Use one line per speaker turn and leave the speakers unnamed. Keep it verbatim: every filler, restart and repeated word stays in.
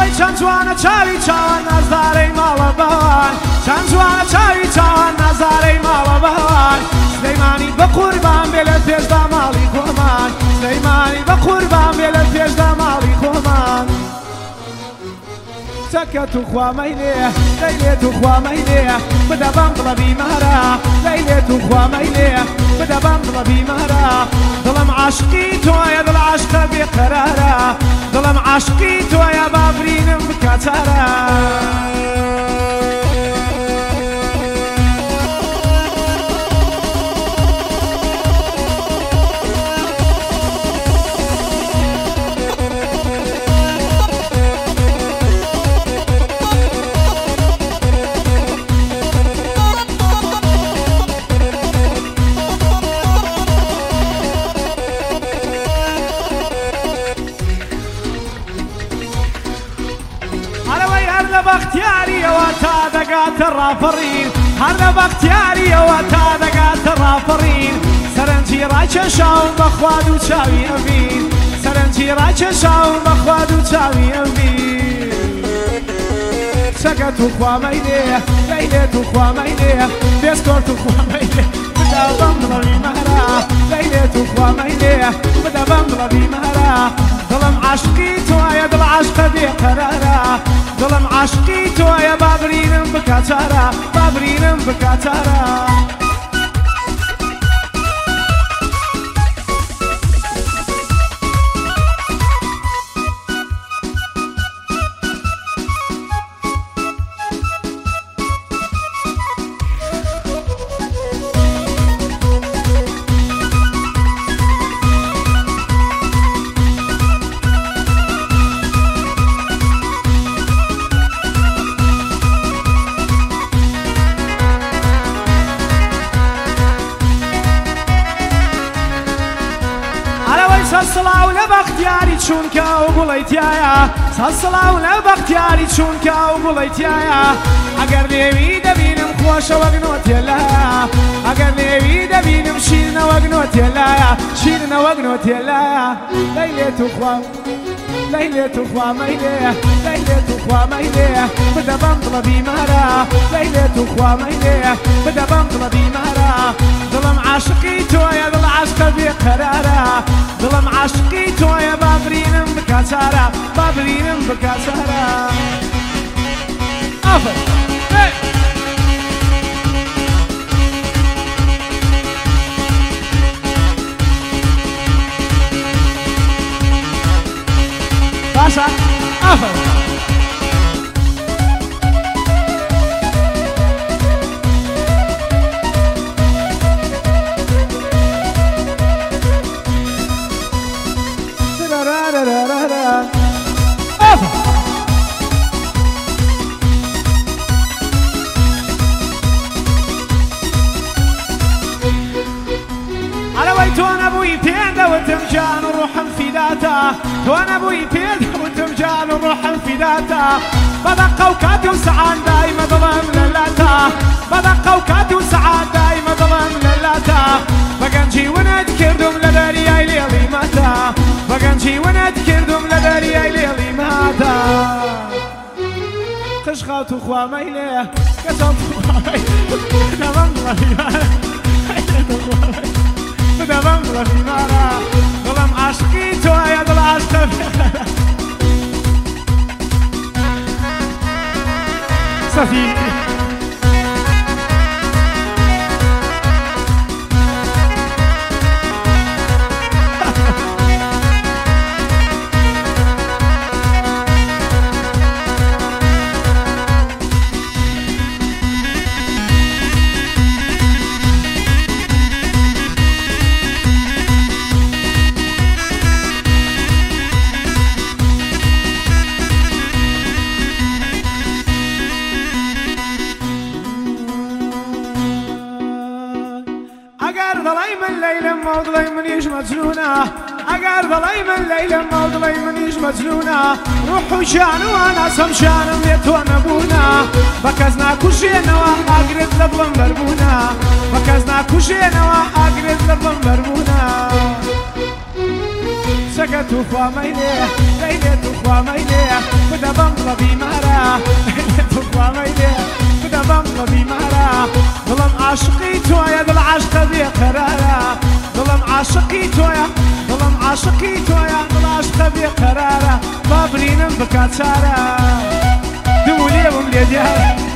ئەڵەوەی چەند جوانە چاوی چاوان نازدارەی ماڵە بەوان چەند جوانە چاوی چاوان نازدارەی ماڵە بەوان سلەیمانی بە قوربان بێ لە پێشدا ماڵی خۆمان سلەیمانی بە قوربان بێ لە پێشدا ماڵی خۆمان چەکەت و خوامەیلێ دەیلێت و خوامەیلێ بدە بەم دڵە بیمارە دەیلێت و خوامەیلێ بدە بەم دڵە بیمارە دڵم عاشقی تۆیە دڵ عاشقە بێقەرارە دڵم عاشقی تۆیە با برینم بکە چارە بەختیاریەوە تا دەگاتە ڕاپەڕین هەر لە بەختیاریەوە تا دەگاتە ڕاپەڕین سەرنجی ڕاکێشاوم بە خواد و چاوی ئەبین سەرنجی ڕاکێشاوم بە خواد و چاوی ئەبین چەکەت و خوامەیلێ دەیلێت و خوامەیلێ بێسکۆرت و خوامەیلێ بدە بەم دڵە بیمارە دەیلێت و خوامەیلێ بدە بەم دڵە بیمارە دڵم عاشقی تۆیە دڵ عاشقە بێقەرارە دڵم عاشقی تۆیە با برینم بکە چارە با برینم بکە چارە سەسڵاو لە بەختیاری چونکە و گوڵەیتیایە سەسڵاو لە بەختیاری چونکە و گوڵەیتیایە ئەگەر لێوی دەبینم خۆشە وەک نۆتێلایە ئەگەر لێوی دەبینم شیرنە وەک نۆتێلایە شیرنە وەک نۆتێلایە دەیلێت و خوام دەیلێت و خوامەیلێ دەیلێت و خوامەیلێ بدە بەم دڵە بیمارە دەیلێت و خوامەیلێ بدە بەم دڵە بیمارە دڵم عاشقی تۆیە دڵ عاشقە بێقەرارە دڵم عاشقی تۆیە با برینم بکە چارە با برینم بکە چارە ئافر باشە ئافر وتم جان وروحم فداتا وانا ابوي بيد وتم جان وروحم فداتا بدقة وكاتي وسعاد دايما ظلم للاتا بدقة وكاتي وسعاد دايما ظلم للاتا بقنجي ونذكردم لداري اي ليلي ماتا بقنجي ونذكردم لداري اي ليلي ماتا قشخات وخواميلي كسبت خواميلي نظن غفيرة بدە بەم دڵە بیمارە دڵم عاشقی تۆیە دڵ عاشقە بێقەرارە سەفی موضلي منيش مجنونة أقار ضلي من ليلة موضلي منيش مجنونة روحوا شانو أنا سمشان ميتونا بونا بكزنا كوشينا وأقرد لبلن بربونا بكزنا كوشينا وأقرد لبلن بربونا لقت وخوا ميليه ليلة وخوا ميليه بدا بمضى بمارا ليلة وخوا ميليه بدا بمضى بمارا ظلم عاشقي تويا دل عاشق بقرارا ظلم عاشقي تويا ظلم عاشقي تويا دل عاشق بقرارا بابرينم بكاتشارا دولي ومليديها